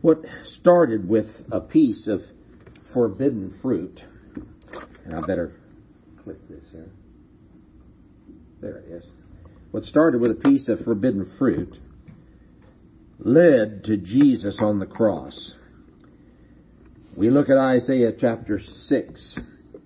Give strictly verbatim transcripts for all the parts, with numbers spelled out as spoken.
What started with a piece of forbidden fruit, and I better click this here. There it is. What started with a piece of forbidden fruit led to Jesus on the cross. We look at Isaiah chapter six,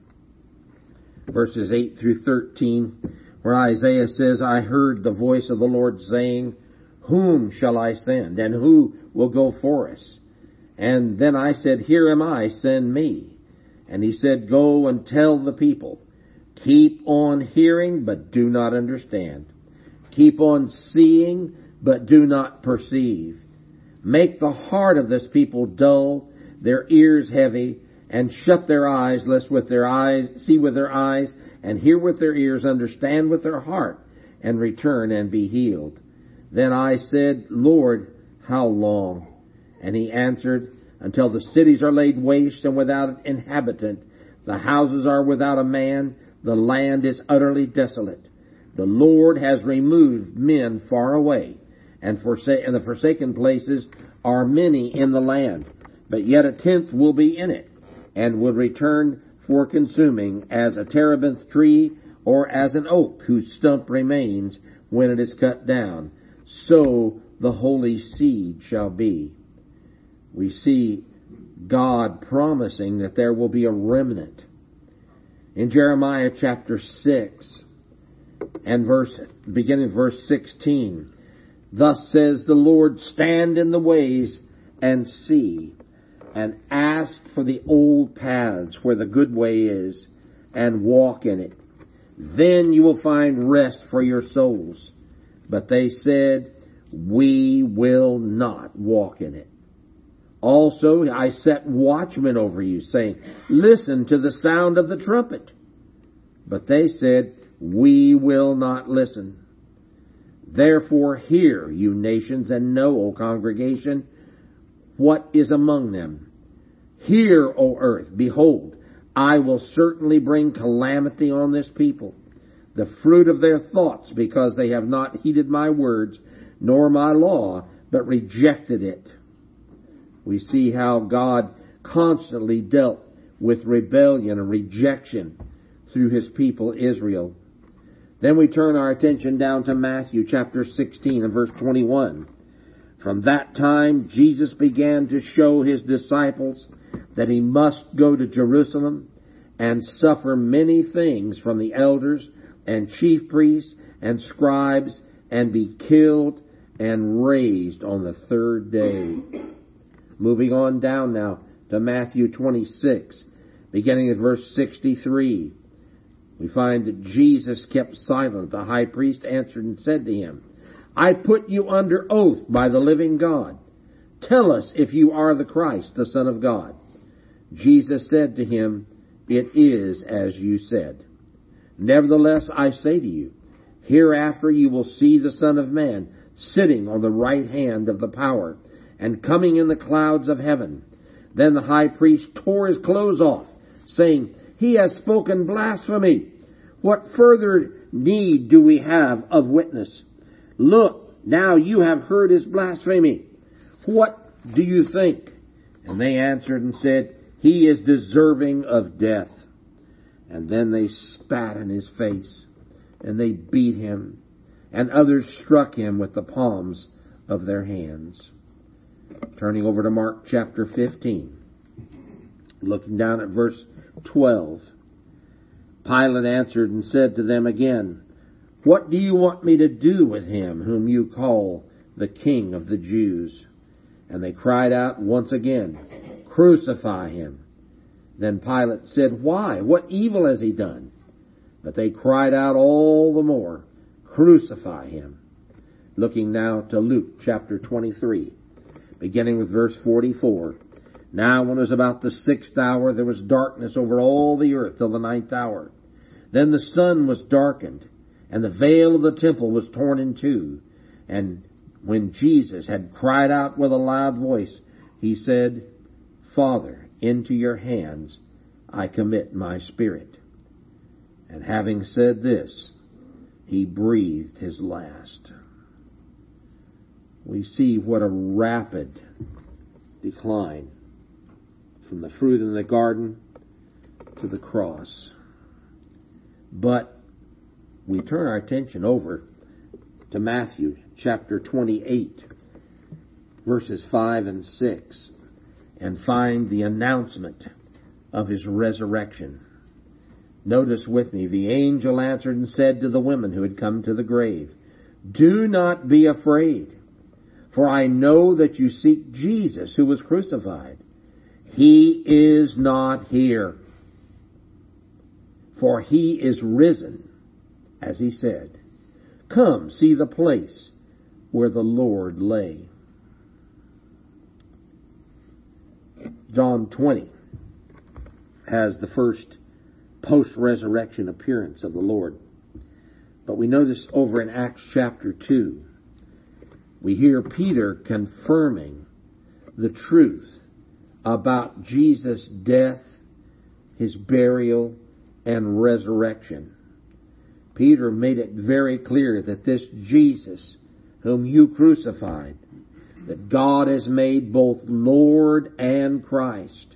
verses eight through thirteen, where Isaiah says, I heard the voice of the Lord saying, whom shall I send, and who will go for us? And then I said, here am I, send me. And he said, go and tell the people, keep on hearing, but do not understand. Keep on seeing, but do not perceive. Make the heart of this people dull, their ears heavy, and shut their eyes, lest with their eyes see with their eyes, and hear with their ears, understand with their heart, and return and be healed. Then I said, Lord, how long? And he answered, until the cities are laid waste and without inhabitant, the houses are without a man, the land is utterly desolate. The Lord has removed men far away, and, forsa- and the forsaken places are many in the land. But yet a tenth will be in it, and will return for consuming, as a terebinth tree, or as an oak whose stump remains when it is cut down. So the holy seed shall be. We see God promising that there will be a remnant. In Jeremiah chapter six, and verse, beginning verse sixteen, thus says the Lord, stand in the ways and see, and ask for the old paths where the good way is, and walk in it. Then you will find rest for your souls. But they said, we will not walk in it. Also, I set watchmen over you, saying, listen to the sound of the trumpet. But they said, we will not listen. Therefore hear, you nations, and know, O congregation, what is among them. Hear, O earth, behold, I will certainly bring calamity on this people, the fruit of their thoughts, because they have not heeded my words, nor my law, but rejected it. We see how God constantly dealt with rebellion and rejection through his people Israel. Then we turn our attention down to Matthew chapter sixteen and verse twenty-one. From that time Jesus began to show his disciples that he must go to Jerusalem and suffer many things from the elders and chief priests and scribes, and be killed and raised on the third day. Moving on down now to Matthew twenty-six, beginning at verse sixty-three. We find that Jesus kept silent. The high priest answered and said to him, I put you under oath by the living God. Tell us if you are the Christ, the Son of God. Jesus said to him, it is as you said. Nevertheless, I say to you, hereafter you will see the Son of Man sitting on the right hand of the power, and coming in the clouds of heaven. Then the high priest tore his clothes off, saying, he has spoken blasphemy. What further need do we have of witness? Look, now you have heard his blasphemy. What do you think? And they answered and said, he is deserving of death. And then they spat in his face, and they beat him, and others struck him with the palms of their hands. Turning over to Mark chapter fifteen, looking down at verse twelve. Pilate answered and said to them again, what do you want me to do with him whom you call the King of the Jews? And they cried out once again, crucify him. Then Pilate said, why? What evil has he done? But they cried out all the more, crucify him. Looking now to Luke chapter twenty-three, beginning with verse forty-four. Now when it was about the sixth hour, there was darkness over all the earth till the ninth hour. Then the sun was darkened, and the veil of the temple was torn in two. And when Jesus had cried out with a loud voice, he said, Father, into your hands I commit my spirit. And having said this, he breathed his last. We see what a rapid decline from the fruit in the garden to the cross. But we turn our attention over to Matthew chapter twenty-eight, verses five and six, and find the announcement of his resurrection. Notice with me, the angel answered and said to the women who had come to the grave, "Do not be afraid, for I know that you seek Jesus who was crucified. He is not here, for he is risen, as he said. Come, see the place where the Lord lay." John twenty has the first post-resurrection appearance of the Lord. But we notice over in Acts chapter two, we hear Peter confirming the truth about Jesus' death, his burial, and resurrection. Peter made it very clear that this Jesus, whom you crucified, that God has made both Lord and Christ.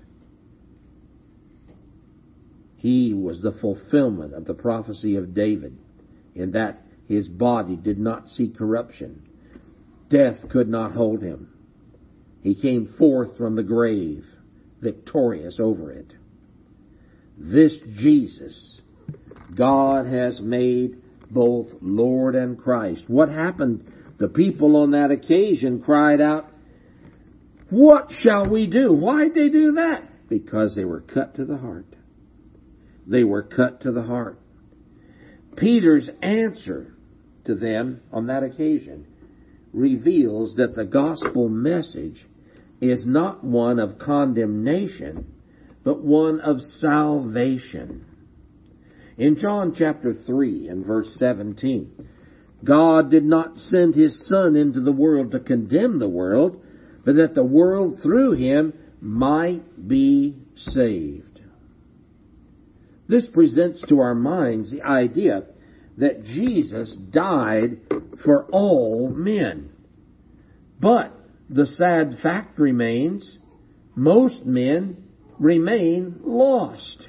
He was the fulfillment of the prophecy of David, in that his body did not see corruption. Death could not hold him. He came forth from the grave, victorious over it. This Jesus, God has made both Lord and Christ. What happened? The people on that occasion cried out, "What shall we do?" Why did they do that? Because they were cut to the heart. They were cut to the heart. Peter's answer to them on that occasion reveals that the gospel message is not one of condemnation, but one of salvation. In John chapter three and verse seventeen, God did not send his Son into the world to condemn the world, but that the world through him might be saved. This presents to our minds the idea that Jesus died for all men. But the sad fact remains, most men remain lost.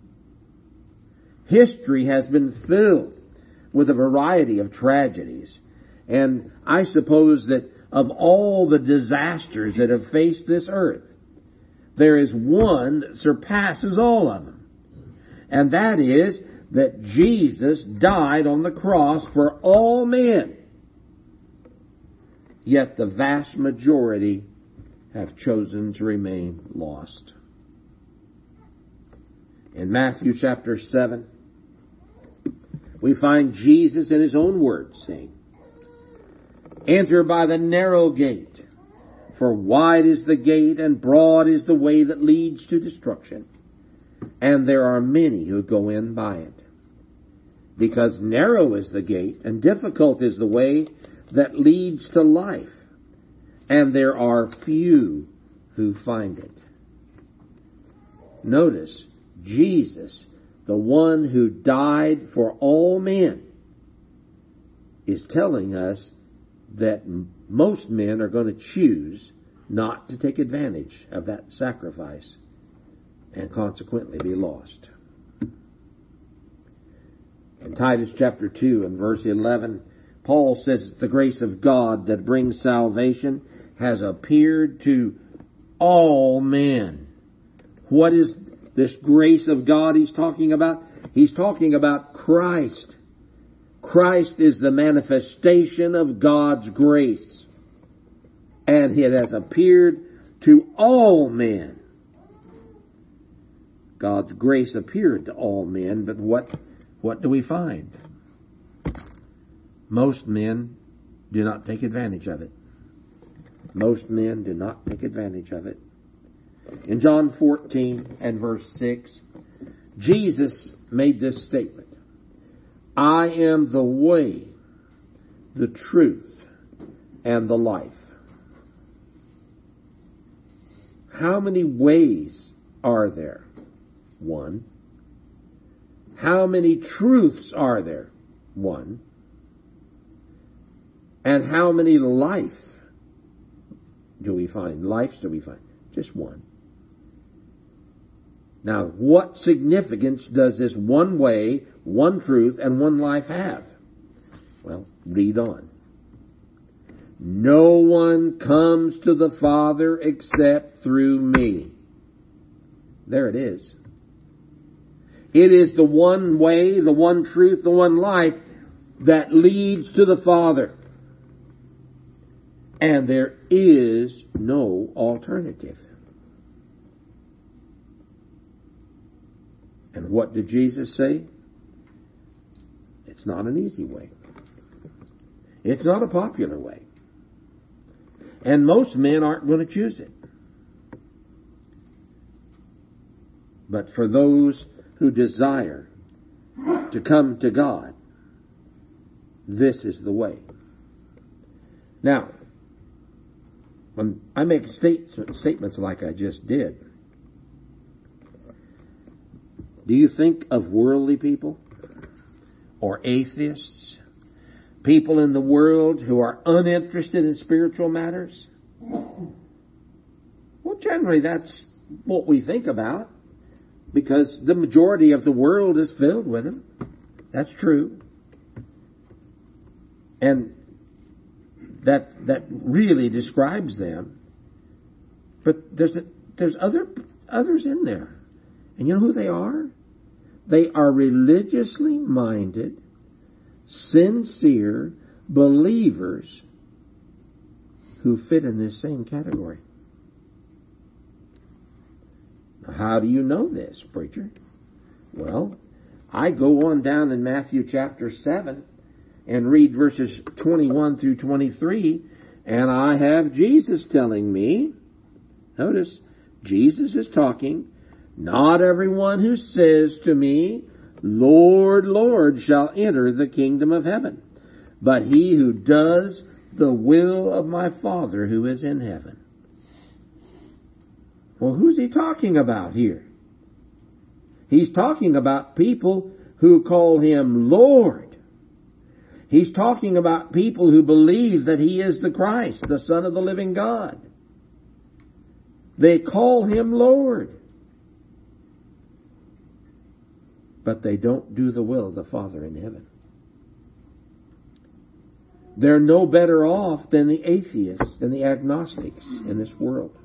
History has been filled with a variety of tragedies. And I suppose that of all the disasters that have faced this earth, there is one that surpasses all of them. And that is that Jesus died on the cross for all men. Yet the vast majority have chosen to remain lost. In Matthew chapter seven, we find Jesus in his own words saying, "Enter by the narrow gate, for wide is the gate and broad is the way that leads to destruction, and there are many who go in by it. Because narrow is the gate and difficult is the way that leads to life, and there are few who find it." Notice, Jesus, the one who died for all men, is telling us that most men are going to choose not to take advantage of that sacrifice and consequently be lost. In Titus chapter two and verse eleven, Paul says the grace of God that brings salvation has appeared to all men. What is this grace of God he's talking about? He's talking about Christ. Christ is the manifestation of God's grace, and it has appeared to all men. God's grace appeared to all men, but what, what do we find? Most men do not take advantage of it. Most men do not take advantage of it. In John fourteen and verse six, Jesus made this statement, "I am the way, the truth, and the life." How many ways are there? One. How many truths are there? One. And how many life do we find? Life do we find? Just one. Now, what significance does this one way, one truth, and one life have? Well, read on. No one comes to the Father except through me. There it is. It is the one way, the one truth, the one life that leads to the Father. And there is no alternative. And what did Jesus say? It's not an easy way. It's not a popular way. And most men aren't going to choose it. But for those who desire to come to God, this is the way. Now, when I make state, statements like I just did, do you think of worldly people or atheists? People in the world who are uninterested in spiritual matters? Well, generally that's what we think about, because the majority of the world is filled with them. That's true. And that that really describes them. But there's a, there's other others in there. And you know who they are? They are religiously minded, sincere believers who fit in this same category. How do you know this, preacher? Well, I go on down in Matthew chapter seven and read verses twenty-one through twenty-three, and I have Jesus telling me, notice, Jesus is talking, not everyone who says to me, Lord, Lord, shall enter the kingdom of heaven, but he who does the will of my Father who is in heaven. Well, who's he talking about here? He's talking about people who call him Lord. He's talking about people who believe that he is the Christ, the Son of the living God. They call him Lord. But they don't do the will of the Father in heaven. They're no better off than the atheists and the agnostics in this world.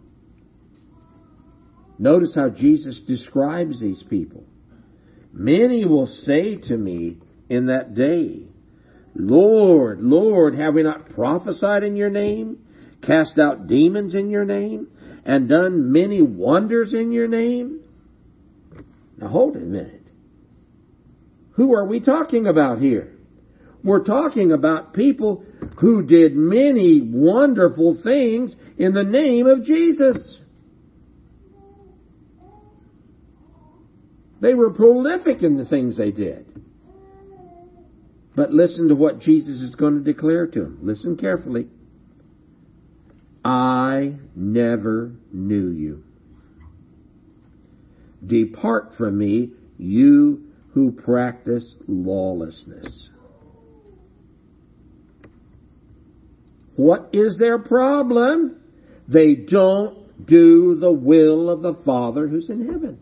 Notice how Jesus describes these people. Many will say to me in that day, Lord, Lord, have we not prophesied in your name, cast out demons in your name, and done many wonders in your name? Now hold it a minute. Who are we talking about here? We're talking about people who did many wonderful things in the name of Jesus. They were prolific in the things they did. But listen to what Jesus is going to declare to them. Listen carefully. I never knew you. Depart from me, you who practice lawlessness. What is their problem? They don't do the will of the Father who's in heaven.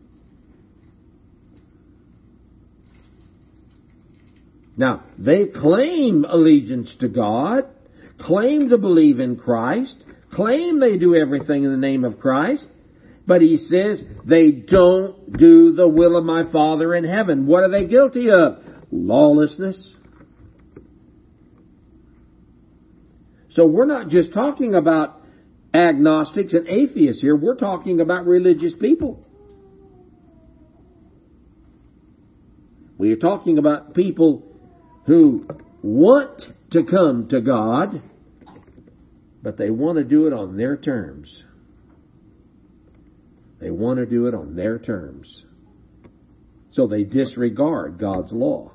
Now, they claim allegiance to God, claim to believe in Christ, claim they do everything in the name of Christ, but he says they don't do the will of my Father in heaven. What are they guilty of? Lawlessness. So we're not just talking about agnostics and atheists here. We're talking about religious people. We are talking about people who want to come to God, but they want to do it on their terms. They want to do it on their terms. So they disregard God's law.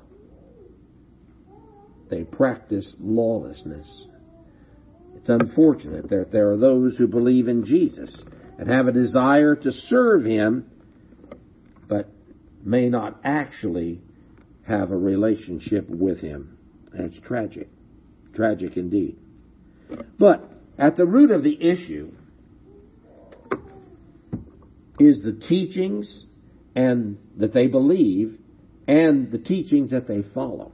They practice lawlessness. It's unfortunate that there are those who believe in Jesus and have a desire to serve him, but may not actually have a relationship with him. That's tragic. Tragic indeed. But at the root of the issue is the teachings and that they believe and the teachings that they follow.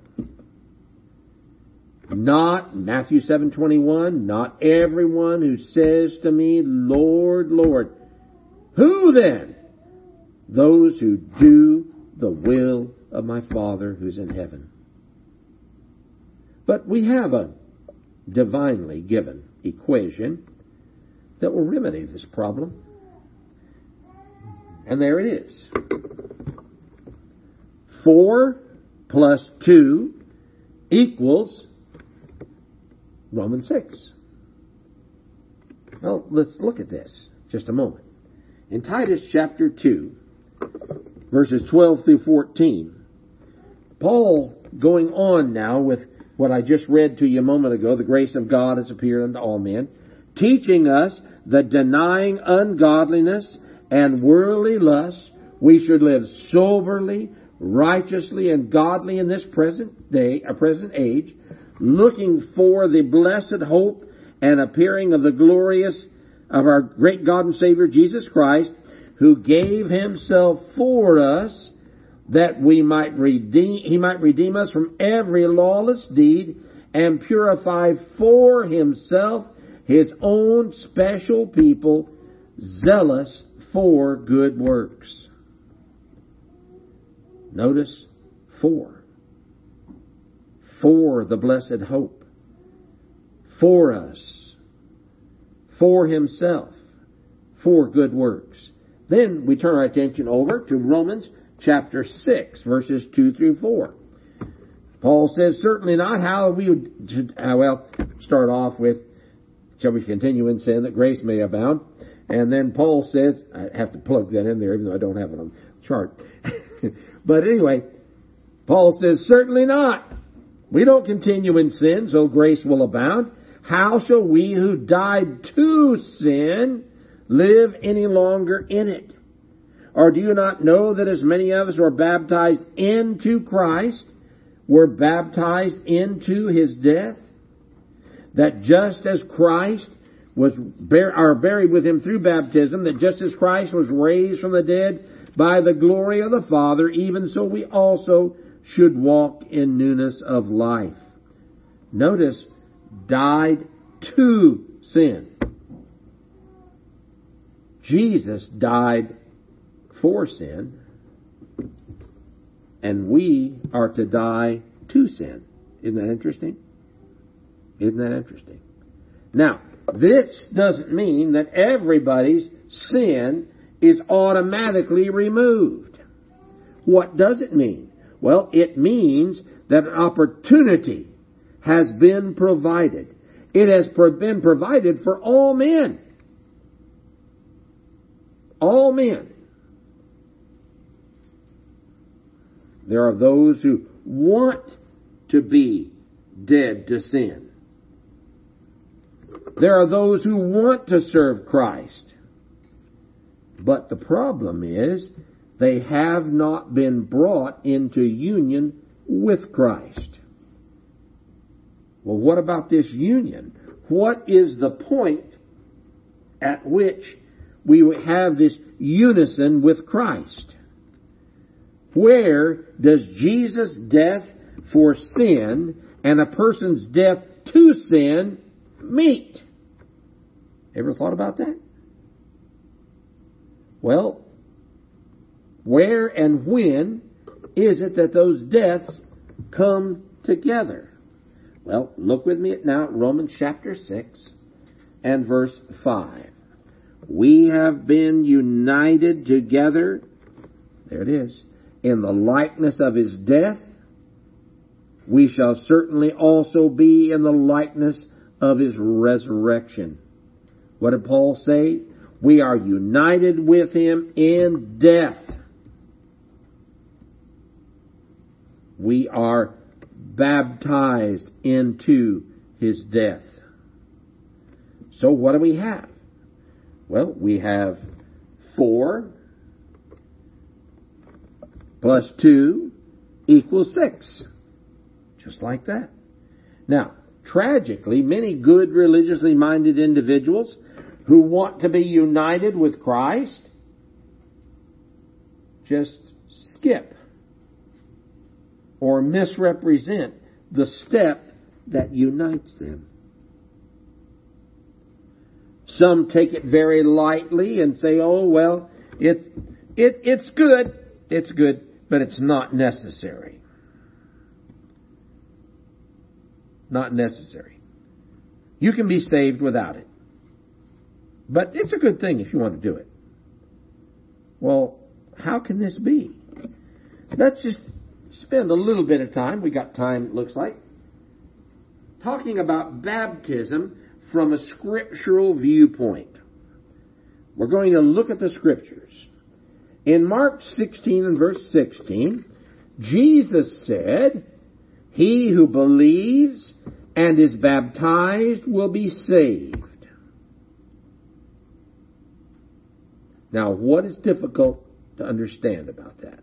Not Matthew seven twenty-one, not everyone who says to me, Lord, Lord. Who then? Those who do the will of my Father who's in heaven. But we have a divinely given equation that will remedy this problem. And there it is. Four plus two equals Romans six. Well, let's look at this just a moment. In Titus chapter two, verses twelve through fourteen, Paul going on now with what I just read to you a moment ago, the grace of God has appeared unto all men, teaching us that denying ungodliness and worldly lusts, we should live soberly, righteously, and godly in this present day, a present age, looking for the blessed hope and appearing of the glorious of our great God and Savior Jesus Christ, who gave himself for us that we might redeem, he might redeem us from every lawless deed and purify for himself his own special people, zealous for good works. Notice, for. For the blessed hope. For us. For himself. For good works. Then we turn our attention over to Romans chapter six, verses two through four. Paul says, certainly not how we would, uh, well, start off with, shall we continue in sin that grace may abound? And then Paul says, I have to plug that in there even though I don't have it on the chart. But anyway, Paul says, certainly not. We don't continue in sin so grace will abound. How shall we who died to sin live any longer in it? Or do you not know that as many of us were baptized into Christ, were baptized into his death? That just as Christ was bur- are buried with him through baptism, that just as Christ was raised from the dead by the glory of the Father, even so we also should walk in newness of life. Notice, died to sin. Jesus died for sin, and we are to die to sin. Isn't that interesting? Isn't that interesting? Now, this doesn't mean that everybody's sin is automatically removed. What does it mean? Well, it means that an opportunity has been provided. It has been provided for all men. All men. There are those who want to be dead to sin. There are those who want to serve Christ. But the problem is they have not been brought into union with Christ. Well, what about this union? What is the point at which we have this unison with Christ? Where does Jesus' death for sin and a person's death to sin meet? Ever thought about that? Well, where and when is it that those deaths come together? Well, look with me at now at Romans chapter six and verse five. We have been united together, there it is, in the likeness of his death. We shall certainly also be in the likeness of his resurrection. What did Paul say? We are united with him in death. We are baptized into his death. So what do we have? Well, we have four plus two equals six. Just like that. Now, tragically, many good religiously minded individuals who want to be united with Christ just skip or misrepresent the step that unites them. Some take it very lightly and say, oh, well, it's, it, it's good, it's good, but it's not necessary. Not necessary. You can be saved without it. But it's a good thing if you want to do it. Well, how can this be? Let's just spend a little bit of time, we got time it looks like, talking about baptism from a scriptural viewpoint. We're going to look at the scriptures. In Mark sixteen and verse sixteen, Jesus said, "He who believes and is baptized will be saved." Now, what is difficult to understand about that?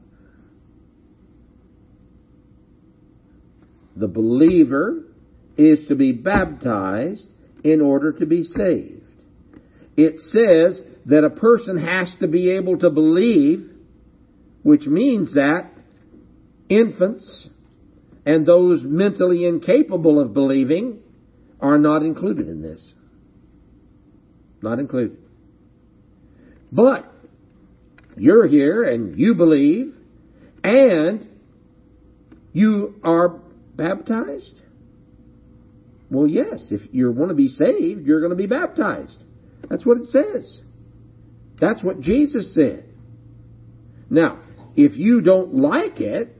The believer is to be baptized in order to be saved. It says that a person has to be able to believe, which means that infants and those mentally incapable of believing are not included in this. Not included. But you're here and you believe and you are baptized? Well, yes, if you want to be saved, you're going to be baptized. That's what it says. That's what Jesus said. Now, if you don't like it,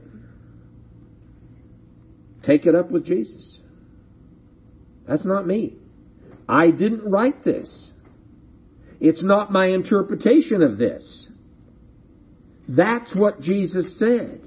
take it up with Jesus. That's not me. I didn't write this. It's not my interpretation of this. That's what Jesus said.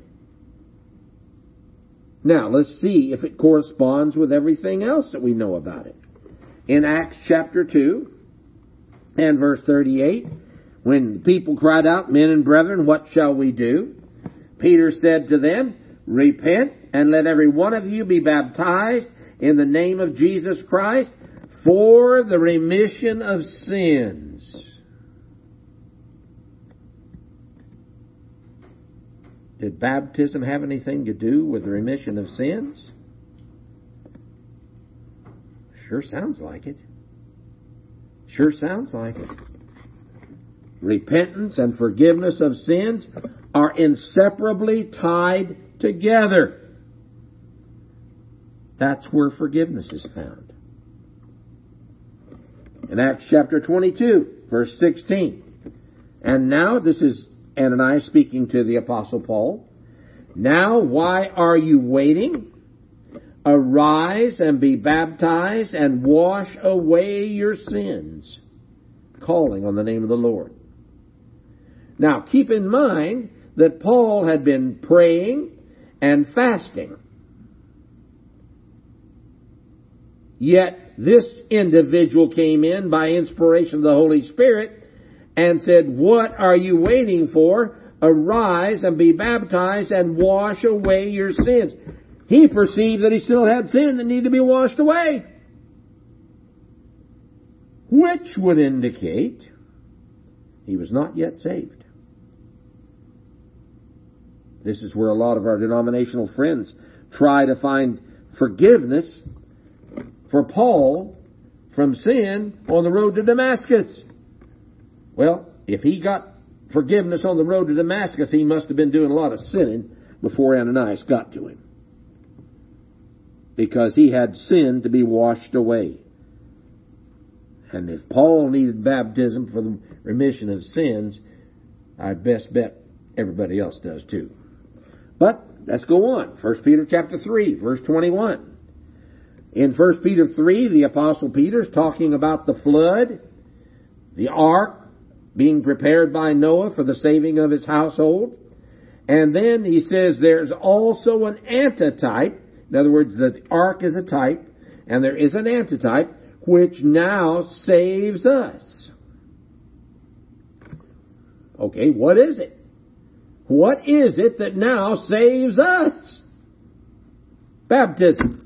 Now, let's see if it corresponds with everything else that we know about it. In Acts chapter two and verse thirty-eight, when the people cried out, "Men and brethren, what shall we do?" Peter said to them, "Repent and let every one of you be baptized in the name of Jesus Christ for the remission of sins." Did baptism have anything to do with the remission of sins? Sure sounds like it. Sure sounds like it. Repentance and forgiveness of sins are inseparably tied together. That's where forgiveness is found. In Acts chapter twenty-two, verse sixteen. And now, this is Ananias speaking to the Apostle Paul. "Now, why are you waiting? Arise and be baptized and wash away your sins," calling on the name of the Lord. Now, keep in mind that Paul had been praying and fasting. Yet, this individual came in by inspiration of the Holy Spirit and said, "What are you waiting for? Arise and be baptized and wash away your sins." He perceived that he still had sin that needed to be washed away, which would indicate he was not yet saved. This is where a lot of our denominational friends try to find forgiveness for Paul from sin on the road to Damascus. Well, if he got forgiveness on the road to Damascus, he must have been doing a lot of sinning before Ananias got to him, because he had sin to be washed away. And if Paul needed baptism for the remission of sins, I best bet everybody else does too. But let's go on. First Peter chapter three, verse twenty-one. In First Peter three, the Apostle Peter's talking about the flood, the ark being prepared by Noah for the saving of his household. And then he says there's also an antitype. In other words, the ark is a type, and there is an antitype which now saves us. Okay, what is it? What is it that now saves us? Baptism.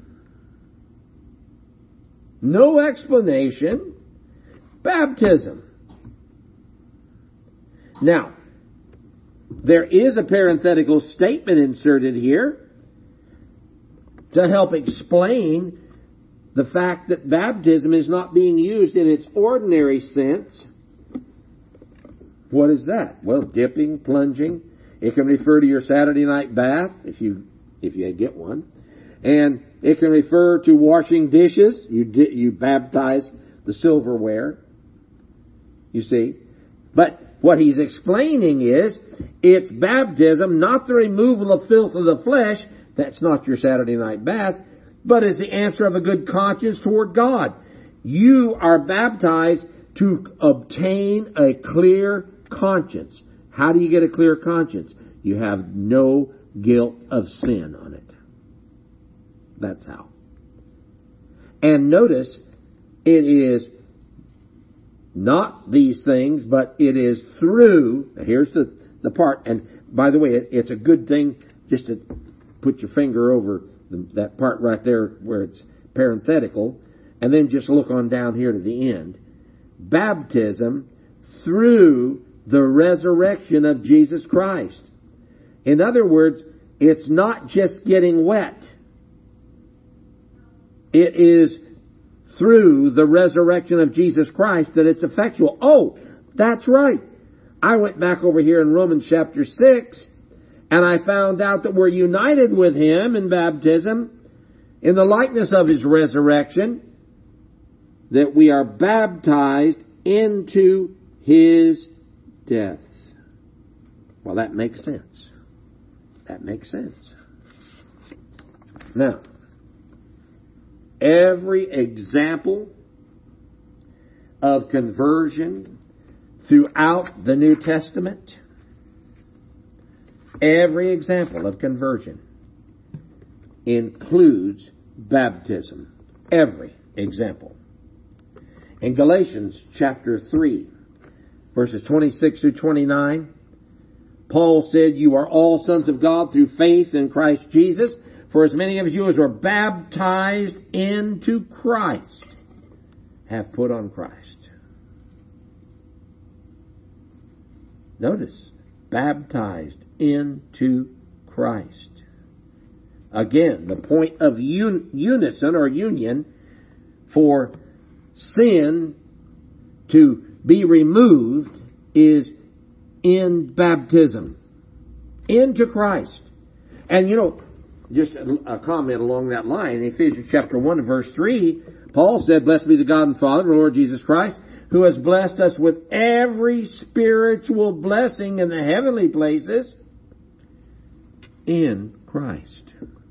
No explanation. Baptism. Now, there is a parenthetical statement inserted here to help explain the fact that baptism is not being used in its ordinary sense. What is that? Well, dipping, plunging. It can refer to your Saturday night bath, if you if you get one. And it can refer to washing dishes. You di- you baptize the silverware. You see? But what he's explaining is, it's baptism, not the removal of filth of the flesh. That's not your Saturday night bath, but is the answer of a good conscience toward God. You are baptized to obtain a clear conscience. How do you get a clear conscience? You have no guilt of sin on it. That's how. And notice, it is not these things, but it is through, here's the, the part, and by the way, it, it's a good thing just to put your finger over the, that part right there where it's parenthetical, and then just look on down here to the end. Baptism through the resurrection of Jesus Christ. In other words, it's not just getting wet. It is through the resurrection of Jesus Christ that it's effectual. Oh, that's right. I went back over here in Romans chapter six, and I found out that we're united with Him in baptism, in the likeness of His resurrection, that we are baptized into His death. Well, that makes sense. That makes sense. Now, every example of conversion throughout the New Testament, every example of conversion includes baptism. Every example. In Galatians chapter three, verses twenty-six through twenty-nine, Paul said, "You are all sons of God through faith in Christ Jesus. For as many of you as were baptized into Christ have put on Christ." Notice, baptized into Christ. Again, the point of un- unison or union for sin to be removed is in baptism. Into Christ. And you know, just a, a comment along that line, in Ephesians chapter one and verse three, Paul said, "Blessed be the God and Father of the Lord Jesus Christ, who has blessed us with every spiritual blessing in the heavenly places in Christ."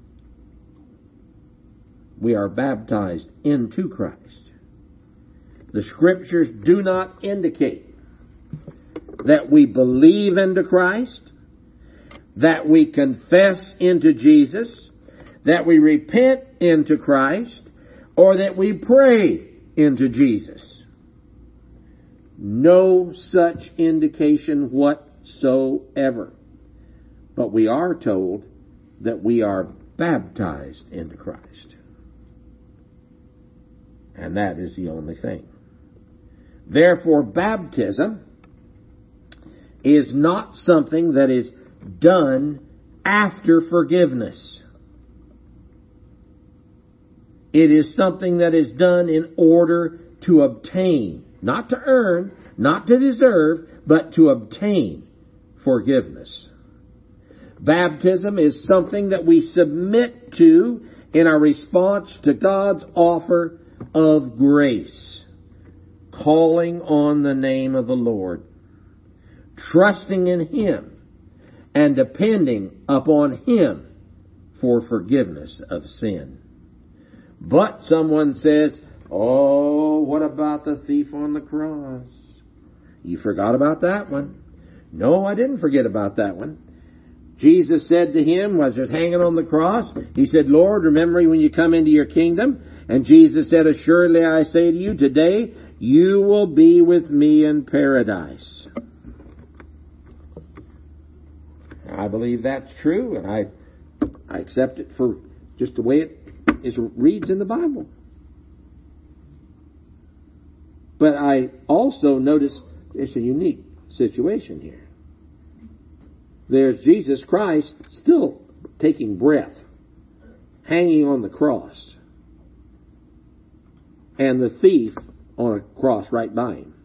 We are baptized into Christ. The Scriptures do not indicate that we believe into Christ, that we confess into Jesus, that we repent into Christ, or that we pray into Jesus. No such indication whatsoever. But we are told that we are baptized into Christ. And that is the only thing. Therefore, baptism is not something that is done after forgiveness. It is something that is done in order to obtain, not to earn, not to deserve, but to obtain forgiveness. Baptism is something that we submit to in our response to God's offer of grace, calling on the name of the Lord, trusting in Him, and depending upon Him for forgiveness of sin. But someone says, "Oh, what about the thief on the cross? You forgot about that one." No, I didn't forget about that one. Jesus said to him, as he was hanging on the cross, He said, "Lord, remember me when you come into your kingdom." And Jesus said, "Assuredly I say to you, today you will be with me in paradise." I believe that's true, and I I accept it for just the way it is reads in the Bible. But I also notice it's a unique situation here. there's Jesus Christ still taking breath, hanging on the cross, and the thief on a cross right by him.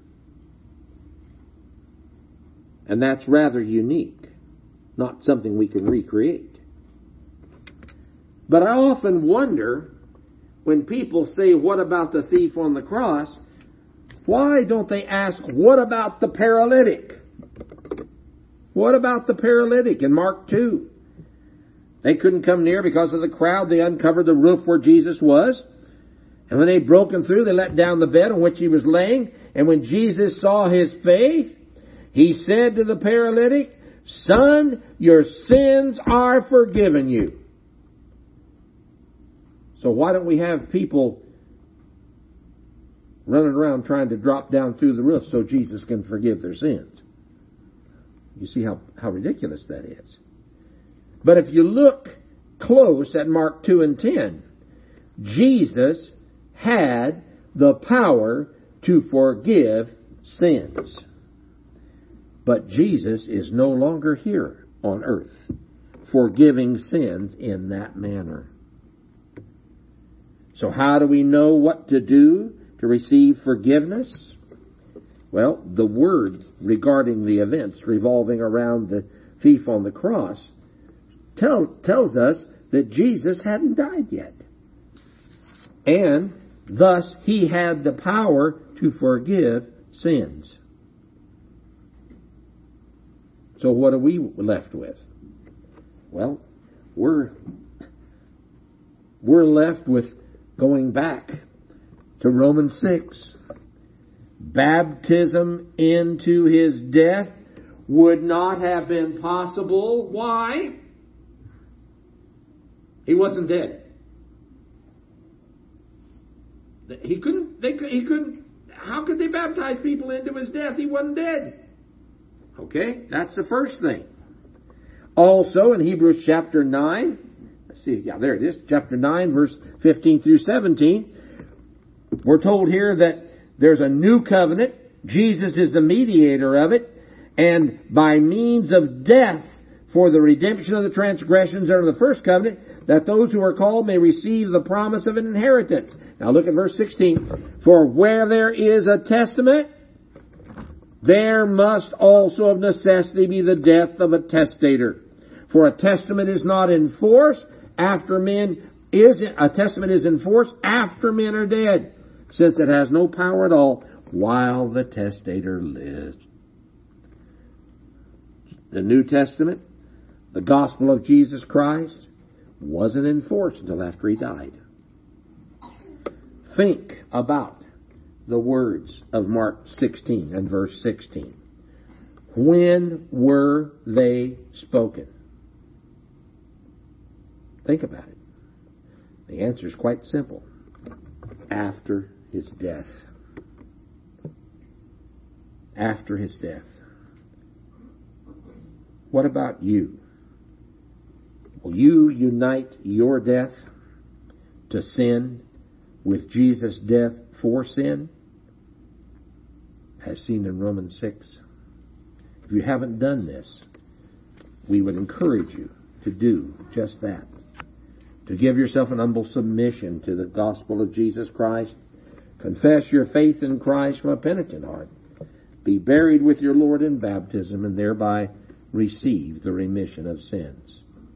And that's rather unique, not something we can recreate. But I often wonder, when people say, what about the thief on the cross? Why don't they ask, what about the paralytic? What about the paralytic in Mark two? They couldn't come near because of the crowd. They uncovered the roof where Jesus was. And when they broke him through, they let down the bed on which he was laying. And when Jesus saw his faith, he said to the paralytic, "Son, your sins are forgiven you." So why don't we have people running around trying to drop down through the roof so Jesus can forgive their sins? You see how, how ridiculous that is. But if you look close at Mark two and ten, Jesus had the power to forgive sins. But Jesus is no longer here on earth, forgiving sins in that manner. So how do we know what to do to receive forgiveness? Well, the word regarding the events revolving around the thief on the cross tell, tells us that Jesus hadn't died yet. And thus he had the power to forgive sins. So what are we left with? Well, we're, we're left with going back to Romans six. Baptism into his death would not have been possible. Why? He wasn't dead. He couldn't, they, he couldn't, how could they baptize people into his death? He wasn't dead. Okay, that's the first thing. Also in Hebrews chapter nine, let's see, yeah, there it is, chapter nine, verse fifteen through seventeen, we're told here that there's a new covenant. Jesus is the mediator of it, and by means of death for the redemption of the transgressions under the first covenant, that those who are called may receive the promise of an inheritance. Now look at verse sixteen. For where there is a testament, there must also of necessity be the death of a testator. For a testament is not in force after men is a testament is in force after men are dead, since it has no power at all while the testator lives. The New Testament, the gospel of Jesus Christ, wasn't in force until after he died. Think about the words of Mark sixteen and verse sixteen. When were they spoken? Think about it. The answer is quite simple. After his death. After his death. What about you? Will you unite your death to sin with Jesus' death for sin? As seen in Romans six. If you haven't done this, we would encourage you to do just that. To give yourself an humble submission to the gospel of Jesus Christ. Confess your faith in Christ from a penitent heart. Be buried with your Lord in baptism and thereby receive the remission of sins.